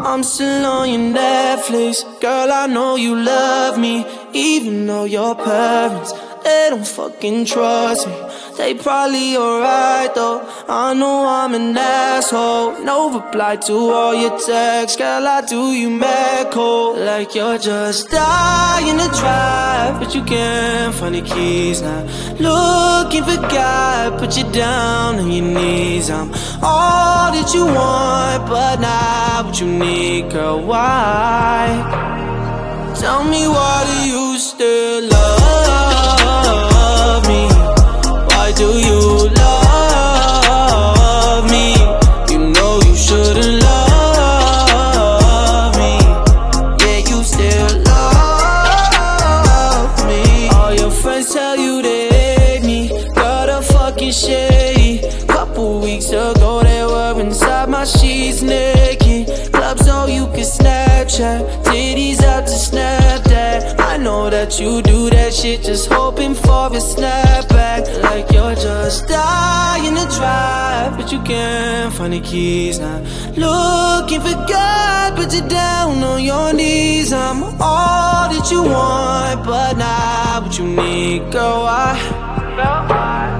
I'm still on your Netflix. Girl, I know you love me, even though your parents, they don't fucking trust me. They probably alright though, I know I'm an asshole. No reply to all your texts, girl, I do you mad cold. Like you're just dying to drive, but you can't find the keys now. Looking for God, put you down on your knees. I'm all that you want, but not what you need, girl, why? Tell me, why do you still love me? Why do you love me? You know you shouldn't love me. Yeah, you still love me. All your friends tell you they hate me, got a fucking shady. Couple weeks ago they were inside my sheets naked. Clubs so you can Snapchat, titties out to snap that. I know that you do that shit just hoping for a snapback. Like you're just dying to drive, but you can't find the keys now. Looking for God, put you down on your knees. I'm all that you want, but not what you need, girl, why?